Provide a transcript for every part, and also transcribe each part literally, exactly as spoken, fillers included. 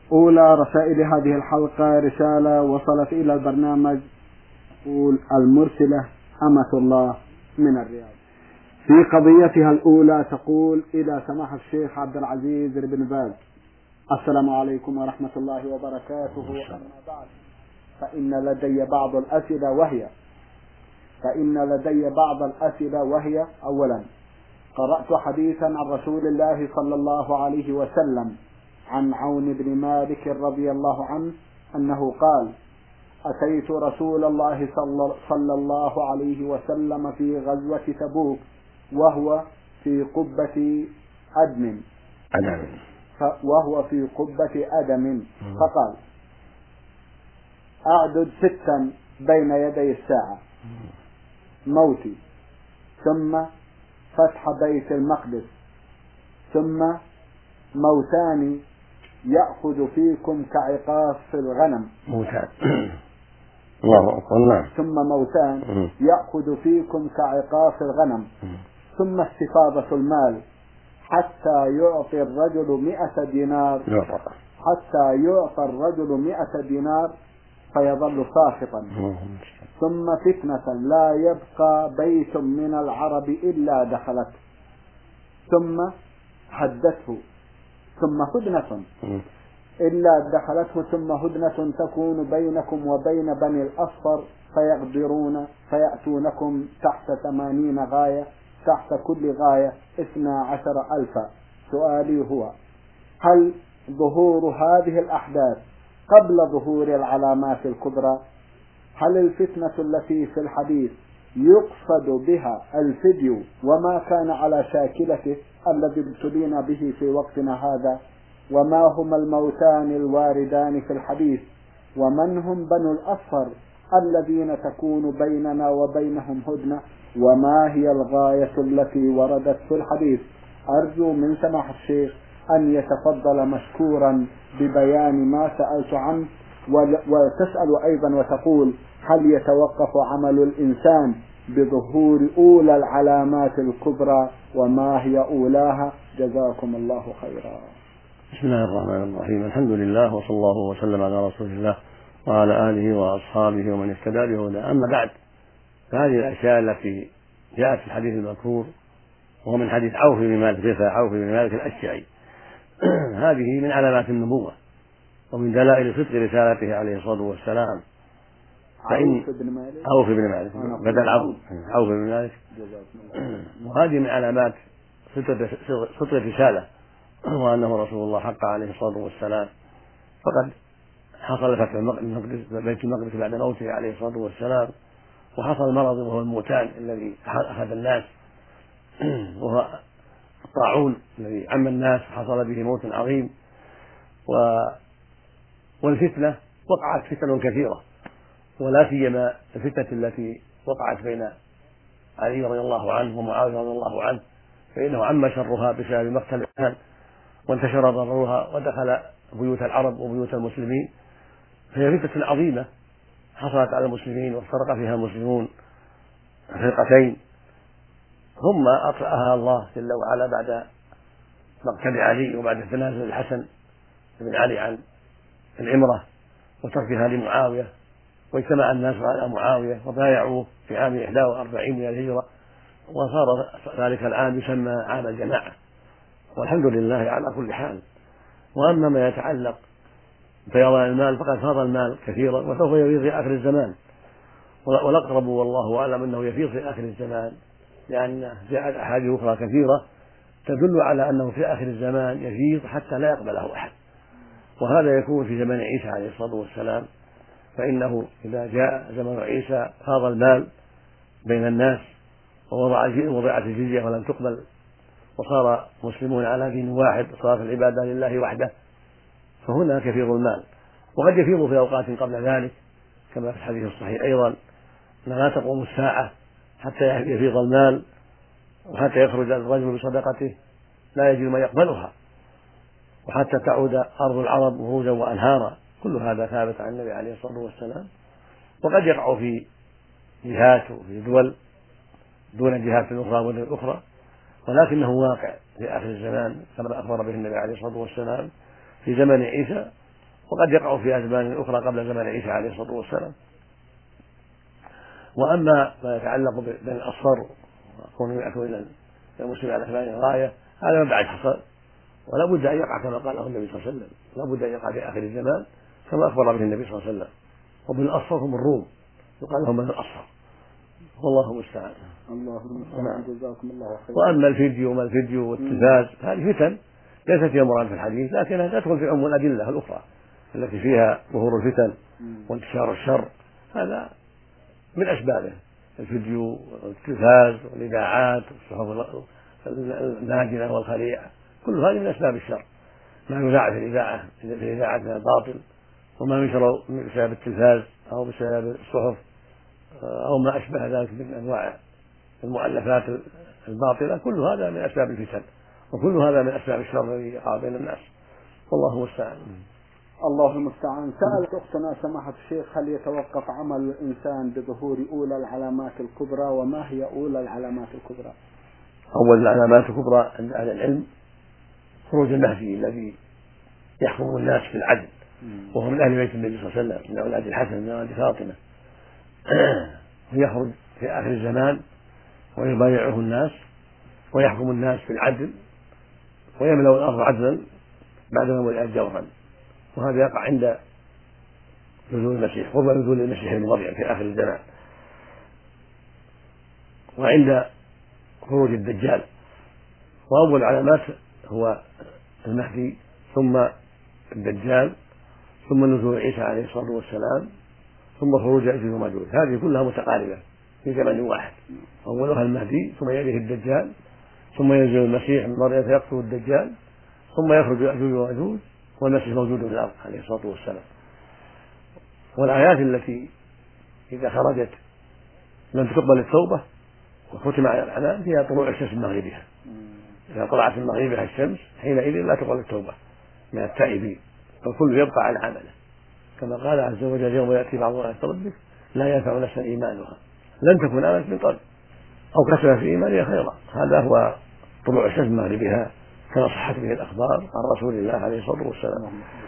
أولى رسائل هذه الحلقة رسالة وصلت إلى البرنامج المرسلة أمة الله من الرياض. في قضيتها الأولى تقول: إلى سماحة الشيخ عبد العزيز بن باز، السلام عليكم ورحمة الله وبركاته. أما بعد، فإن لدي بعض الأسئلة وهي فإن لدي بعض الأسئلة وهي أولا، قرأت حديثا عن رسول الله صلى الله عليه وسلم عن عون بن مالك رضي الله عنه أنه قال: أتيت رسول الله صلى الله عليه وسلم في غزوة تبوك وهو في قبة أدم وهو في قبة أدم فقال: أعدد ستا بين يدي الساعة: موتي، ثم فتح بيت المقدس، ثم موتان يأخذ فيكم كعقاص الغنم موتان الله أكبر نعم ثم موتان يأخذ فيكم كعقاص الغنم، ثم استفاضة المال حتى يعطي الرجل مئة دينار حتى يعطى الرجل مئة دينار فيظل ساخطا، ثم فتنة لا يبقى بيت من العرب إلا دخلت، ثم حدثه، ثم هدنة إلا دخلته، ثم هدنة تكون بينكم وبين بني الأصفر فيغدرون فيأتونكم تحت ثمانين غاية، تحت كل غاية اثنا عشر ألفا. سؤالي هو: هل ظهور هذه الأحداث قبل ظهور العلامات الكبرى؟ هل الفتنة التي في الحديث يقصد بها الفديو وما كان على شاكلته الذي ابتلينا به في وقتنا هذا؟ وما هما الموتان الواردان في الحديث؟ ومن هم بنو الأصفر الذين تكون بيننا وبينهم هدنة؟ وما هي الغاية التي وردت في الحديث؟ أرجو من سماحة الشيخ أن يتفضل مشكورا ببيان ما سألت عنه، وتسأل أيضا وتقول: هل يتوقف عمل الإنسان بظهور أولى العلامات الكبرى؟ وما هي أولاها؟ جزاكم الله خيرا. بسم الله الرحمن الرحيم. الحمد لله، وصلى الله وسلم على رسول الله وعلى آله وأصحابه ومن اهتدى بهداه. أما بعد، فهذه الأشياء التي جاءت في الحديث المذكور وهو من حديث عوف بن مالك رفاعة عوف بن مالك الأشجعي هذه من علامات النبوة ومن دلائل صدق رسالته عليه الصلاة والسلام. فإن عوف بن مالك بدل عوف عوف بن مالك، وهذه من علامات صدق الرسالة وأنه رسول الله حق عليه الصلاة والسلام. فقد حصل فتح بيت المقدس بعد موته عليه الصلاة والسلام، وحصل مرض وهو الموتان الذي أخذ الناس، وهو الطاعون الذي عم الناس حصل به موت عظيم. و والفتنة وقعت فتن كثيرة، ولا سيما الفتنة التي وقعت بين علي رضي الله عنه ومعاوية رضي الله عنه، فإنه عم شرها بسبب مقتل الإنسان وانتشر ضررها ودخل بيوت العرب وبيوت المسلمين، فهي فتنة عظيمة حصلت على المسلمين وافترق فيها المسلمون فرقتين، ثم أطلقها الله جل وعلا بعد مقتل علي وبعد تنازل الحسن بن علي عن العمرة وتركها لمعاوية، واجتمع الناس على معاوية وبايعوه في عام إحدى وأربعين من الهجرة، وصار ذلك العام يسمى عام الجماعة، والحمد لله على كل حال. وأما ما يتعلق بفيضان المال فقد فاض المال كثيرا وسوف يفيض في آخر الزمان، والأقرب والله أعلم أنه يفيض في آخر الزمان، لأن جاءت أحاديث أخرى كثيرة تدل على أنه في آخر الزمان يفيض حتى لا يقبله أحد، وهذا يكون في زمن عيسى عليه الصلاة والسلام، فإنه إذا جاء زمن عيسى فاض المال بين الناس ووضعت الجزية ولم تقبل، وصار مسلمون على دين واحد وصارت العبادة لله وحده، فهنا كثير المال. وقد يفيض في أوقات قبل ذلك كما في الحديث الصحيح أيضا أن لا تقوم الساعة حتى يفيض المال وحتى يخرج الرجل بصدقته لا يجد من يقبلها، وحتى تعود أرض العرب مروجا وأنهارا. كل هذا ثابت عن النبي عليه الصلاة والسلام، وقد يقع في جهات وفي دول دون الجهات الأخرى ودول الأخرى، ولكنه واقع في آخر الزمان كما أخبر به النبي عليه الصلاة والسلام في زمن عيسى وقد يقع في أزمان أخرى قبل زمان عيسى عليه الصلاة والسلام. وأما ما يتعلق بالأصفر وكونه يأتوا إلى المسلم على ثمان غاية هذا من بعد حصل، ولا بد أن يقع كما قاله النبي صلى الله عليه وسلم، لا بد أن يقع في آخر الزمان كما أخبر به النبي صلى الله عليه وسلم. وبالأصفر هم الروم، يقال لهم من الأصفر، والله المستعان. الله المستعان. جزاكم الله خيرا. وأما الفيديو وما الفيديو والتلفاز هذه فتن ليست هي مراد في الحديث، لكنها تدخل في عموم الأدلة الأخرى التي فيها ظهور الفتن وانتشار الشر، هذا من أسبابه. الفيديو والتلفاز والإذاعات والصحف الناجنة والخليعة كل هذه من أسباب الشر. ما يذاع في الإذاعة في الإذاعة من الباطل، وما ينشر بسبب التلفاز أو بسبب الصحف أو ما أشبه ذلك من أنواع المؤلفات الباطلة، كل هذا من أسباب الفتن، وكل هذا من أسباب الشر الذي يقع بين الناس، والله المستعان. الله المستعان. سألت أختنا سماحة الشيخ: هل يتوقف عمل الإنسان بظهور أولى العلامات الكبرى؟ وما هي أولى العلامات الكبرى؟ أول العلامات الكبرى عند أهل العلم خروج المهدي الذي يحكم الناس في العدل، وهو من أهل بيت النبي صلى الله عليه وسلم من أولاد الحسن من أولاد فاطمة، ويخرج في آخر الزمان ويبايعه الناس ويحكم الناس في العدل ويملأ الأرض عدلا بعدما ملئت جورا، وهذا يقع عند نزول المسيح، قرب نزول المسيح ابن مريم في آخر الزمان، وعند خروج الدجال. وأول العلامات هو المهدي ثم الدجال ثم نزول عيسى عليه الصلاة والسلام ثم خروج يأجوج وماجوج، هذه كلها متقاربة في زمن واحد. أولها المهدي ثم يليه الدجال ثم ينزل المسيح ابن مريم فيقتل الدجال ثم يخرج يأجوج وماجوج والمسيح موجود في الأرض عليه الصلاة والسلام. والآيات التي إذا خرجت لم تقبل التوبة وختم على الأعمال هي طلوع الشمس من مغربها، إذا طلعت من مغربها الشمس حينئذ لا تقبل التوبة من التائبين، فالكل يبقى على عمله، كما قال عز وجل: يوم يأتي بعض آيات ربك لا ينفع نفسا إيمانها لن تكن آمنت من قبل أو كسبت في إيمانها خيرا. هذا هو طلوع الشمس من مغربها كما صحت به الأخبار عن رسول الله عليه الصلاة والسلام.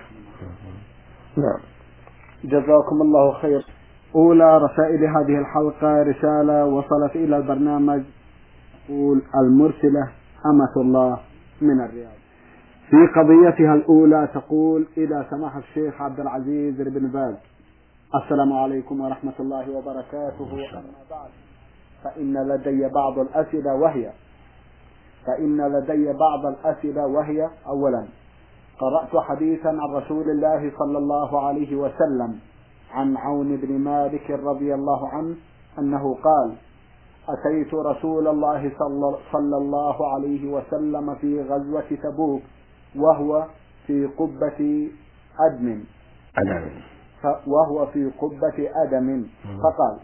نعم. جزاكم الله خير. أولى رسائل هذه الحلقة رسالة وصلت إلى البرنامج المرسلة أمة الله من الرياض، في قضيتها الأولى تقول: إلى سماحة الشيخ عبد العزيز بن باز: السلام عليكم ورحمة الله وبركاته. أما بعد، فإن لدي بعض الأسئلة وهي فإن لدي بعض الأسئلة وهي أولا، قرأت حديثا عن رسول الله صلى الله عليه وسلم عن عون بن مالك رضي الله عنه أنه قال: أتيت رسول الله صلى الله عليه وسلم في غزوة تبوك وهو في قبة أدم وهو في قبة أدم فقال: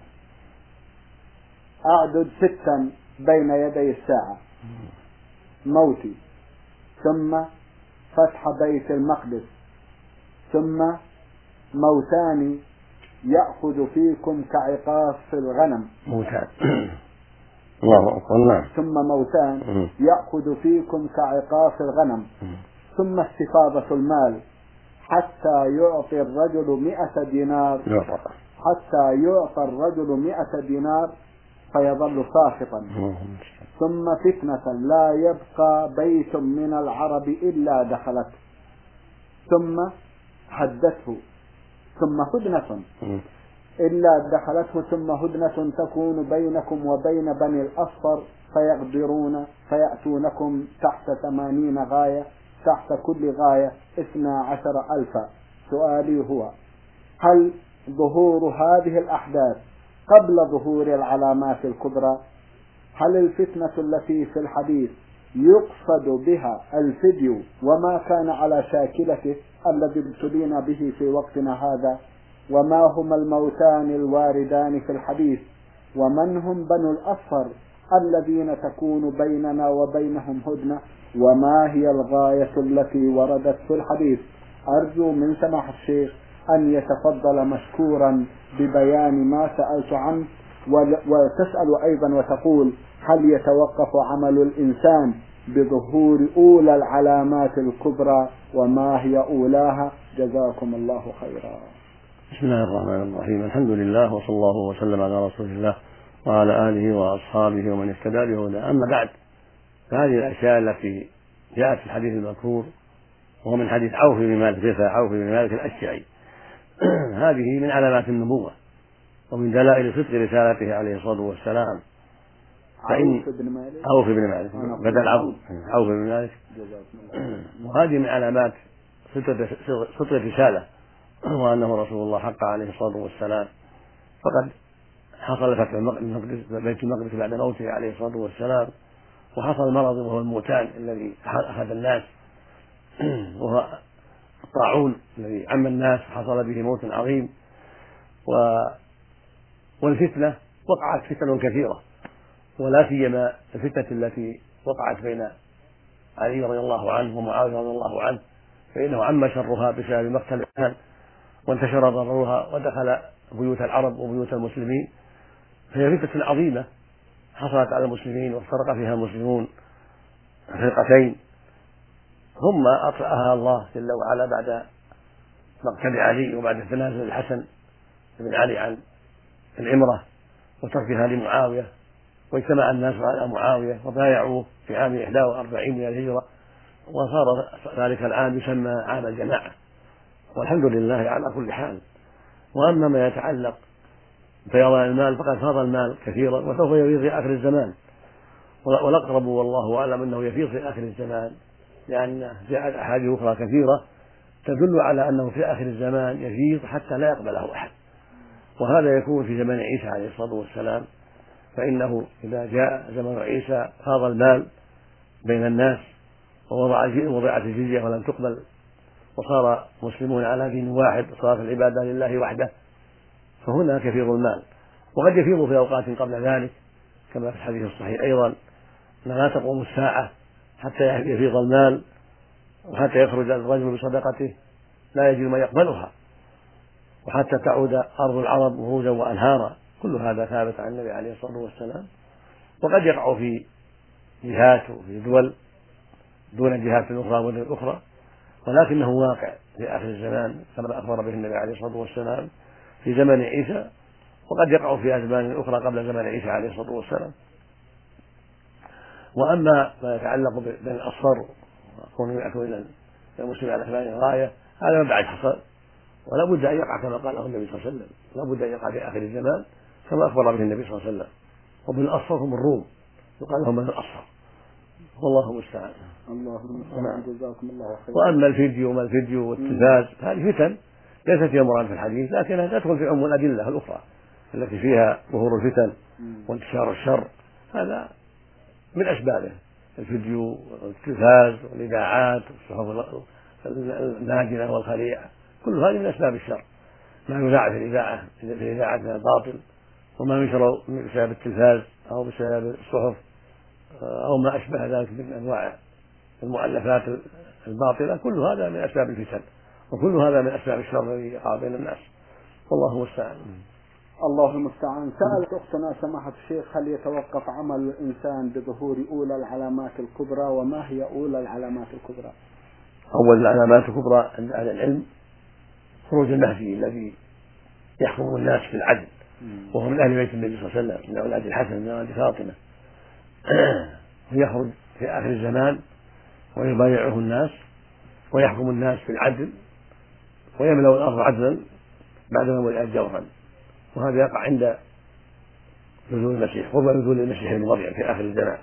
أعدد ستا بين يدي الساعة: موتي، ثم فتح بيت المقدس، ثم موتان يأخذ فيكم كعقاص الغنم موتان الله أكبر. ثم موتان يأخذ فيكم كعقاص الغنم، ثم استفاضة المال حتى يعطي الرجل مئة دينار حتى يعطى الرجل مئة دينار فيظل ساخطا، ثم فتنة لا يبقى بيت من العرب إلا دخلت، ثم حدثه، ثم هدنة إلا دخلته، ثم هدنة تكون بينكم وبين بني الأصفر فيغدرون فيأتونكم تحت ثمانين غاية، تحت كل غاية اثنا عشر ألفا. سؤالي هو: هل ظهور هذه الأحداث قبل ظهور العلامات الكبرى؟ هل الفتنة التي في الحديث يقصد بها الفيديو وما كان على شاكلته الذي ابتلينا به في وقتنا هذا؟ وما هما الموتان الواردان في الحديث؟ ومن هم بنو الأصفر الذين تكون بيننا وبينهم هدنة؟ وما هي الغاية التي وردت في الحديث؟ أرجو من سماحة الشيخ أن يتفضل مشكورا ببيان ما سألت عنه، وتسأل أيضا وتقول: هل يتوقف عمل الإنسان بظهور أولى العلامات الكبرى وما هي أولاها؟ جزاكم الله خيرا. بسم الله الرحمن الرحيم. الحمد لله وصلى الله وسلم على رسول الله وعلى آله وأصحابه ومن اهتدى بهداه. أما بعد، فهذه الأشياء التي جاءت في الحديث المذكور وهو من حديث عوف بن مالك رفاعة عوف بن مالك الأشجعي هذه من علامات النبوة ومن دلائل صدق رسالته عليه الصلاة والسلام. عوف بن مالك عوف بن مالك بدل عوف عوف بن مالك وهذه من علامات صدق الرسالة وأنه رسول الله حق عليه الصلاة والسلام. فقد حصل فتح بيت المقدس بعد موته عليه الصلاة والسلام، وحصل مرض وهو الموتان الذي أخذ الناس، وهو الطاعون الذي عم الناس حصل به موت عظيم. و والفتنة وقعت فتن كثيرة، ولا سيما الفتنة التي وقعت بين علي رضي الله عنه ومعاوية رضي الله عنه، فإنه عم شرها بسبب مقتل الإنسان وانتشر ضررها ودخل بيوت العرب وبيوت المسلمين، فهي فتنة عظيمة حصلت على المسلمين وافترق فيها المسلمون فرقتين، ثم أطفأها الله جل وعلا بعد مقتل علي وبعد تنازل الحسن بن علي عن العمرة وتركها لمعاوية، واجتمع الناس على معاوية وبايعوه في عام إحدى وأربعين من الهجرة، وصار ذلك العام يسمى عام الجماعة، والحمد لله على كل حال. وأما ما يتعلق بفيضان المال فقد فاض المال كثيرا وسوف يفيض في آخر الزمان، والأقرب والله أعلم أنه يفيض في آخر الزمان، لأن جاءت أحاديث أخرى كثيرة تدل على أنه في آخر الزمان يفيض حتى لا يقبله أحد، وهذا يكون في زمن عيسى عليه الصلاة والسلام، فإنه إذا جاء زمن عيسى فاض المال بين الناس ووضعت الجزية ولم تقبل، وصار مسلمون على دين واحد وصارت العبادة لله وحده، فهنا يفيض المال. وقد يفيض في أوقات قبل ذلك كما في الحديث الصحيح أيضا أن لا تقوم الساعة حتى يفيض المال وحتى يخرج الرجل بصدقته لا يجد من يقبلها، وحتى تعود أرض العرب مهوجا وأنهارا. كل هذا ثابت عن النبي عليه الصلاة والسلام، وقد يقع في جهات وفي دول دون الجهات الأخرى ودول الأخرى، ولكنه واقع في آخر الزمان كما أخبر به النبي عليه الصلاة والسلام في زمن عيسى، وقد يقع في أزمان أخرى قبل زمن عيسى عليه الصلاة والسلام. وأما ما يتعلق بين الأصفر وكونه يأتوا إلى المسلم على ثمان غاية، هذا من بعد حصل، ولا بد أن يقع كما قاله النبي صلى الله عليه وسلم، لا بد أن يقع في آخر الزمان كما أخبر به النبي صلى الله عليه وسلم. وبالأصفر هم الروم، يقال لهم من الأصفر، والله المستعان. الله المستعان. جزاكم الله خيرا. وأما الفيديو وما الفيديو والتلفاز هذه فتن ليست هي مراد في الحديث، لكنها تدخل في عموم الأدلة الأخرى التي فيها ظهور الفتن وانتشار الشر، هذا من أسبابه، الفيديو والتلفاز والإذاعات والصحف الناجنة والخليعة، كل هذه من أسباب الشر. ما يذاع في الإذاعة في الإذاعة من الباطل، وما ينشر بسبب التلفاز أو بسبب الصحف أو ما أشبه ذلك من أنواع المؤلفات الباطلة، كل هذا من أسباب الفتن، وكل هذا من أسباب الشر الذي يقع بين الناس، والله المستعان. الله المستعان. سألت أختنا سماحة الشيخ: هل يتوقف عمل الإنسان بظهور أولى العلامات الكبرى وما هي أولى العلامات الكبرى؟ أول العلامات الكبرى عند أهل العلم خروج المهدي الذي يحكم الناس في العدل، وهو من أهل بيت النبي صلى الله عليه وسلم من أولاد الحسن من أولاد فاطمة، يخرج في آخر الزمان ويبايعه الناس ويحكم الناس في العدل ويملأ الأرض عدلا بعدما ملئت جورا، وهذا يقع عند نزول المسيح قرب نزول المسيح ابن مريم في آخر الزمان،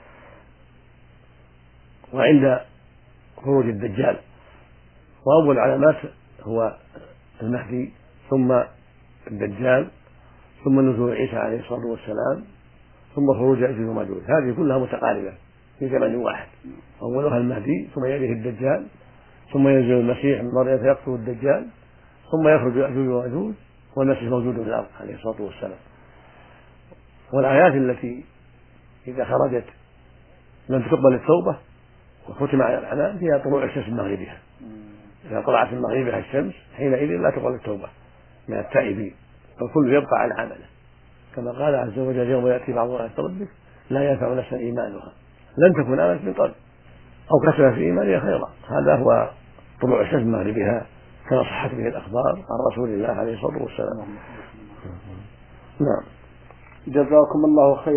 وعند خروج الدجال. وأول العلامات هو المهدي ثم الدجال ثم نزول عيسى عليه الصلاة والسلام ثم خروج يأجوج وماجوج، هذه كلها متقاربة في زمن واحد، أولها المهدي ثم يليه الدجال ثم ينزل المسيح من مريم فيقتل الدجال ثم يخرج يأجوج وماجوج والمسيح موجود في الأرض عليه الصلاة والسلام. والآيات التي إذا خرجت لم تقبل التوبة وختم على الأعمال هي طلوع الشمس من مغربها، إذا طلعت من مغربها الشمس حينئذ لا تقبل التوبة من التائبين، فالكل يبقى على عمله كما قال عز وجل يوم يأتي بعض آيات ربك لا ينفع نفسا إيمانها لم تكن آمنت من قبل أو كسبت في إيمانها خيرا. هذا هو طلوع الشمس من مغربها كما صحت به الأخبار عن رسول الله عليه الصلاة والسلام. نعم. جزاكم الله خيرا.